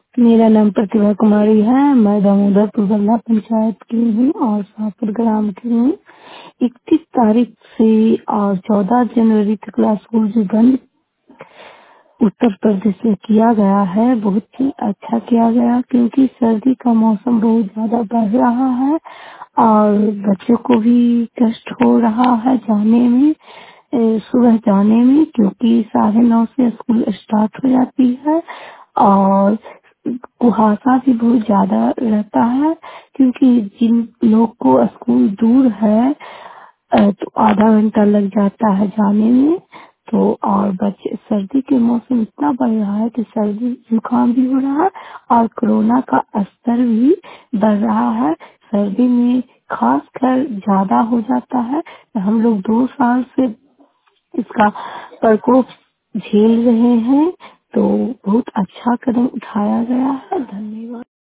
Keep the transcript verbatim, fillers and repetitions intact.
मेरा नाम प्रतिभा कुमारी है। मैं दामोदरपुर गल्ला पंचायत की हूँ और शाहपुर ग्राम की हूँ। इकतीस तारीख से और चौदह जनवरी तक क्लास स्कूल जो बंद उत्तर प्रदेश में किया गया है, बहुत ही अच्छा किया गया, क्योंकि सर्दी का मौसम बहुत ज्यादा बढ़ रहा है और बच्चों को भी कष्ट हो रहा है जाने में, ए, सुबह जाने में, क्योंकि साढ़े नौ से स्कूल स्टार्ट हो जाती है और कुहासा भी बहुत ज्यादा रहता है, क्योंकि जिन लोग को स्कूल दूर है अ, तो आधा घंटा लग जाता है जाने में। तो और बच्चे सर्दी के मौसम इतना बढ़ रहा है कि सर्दी जुकाम भी हो रहा है और कोरोना का स्तर भी बढ़ रहा है। सर्दी में खास कर ज्यादा हो जाता है। हम लोग दो साल से इसका प्रकोप झेल रहे हैं, तो बहुत अच्छा कदम उठाया गया है। धन्यवाद।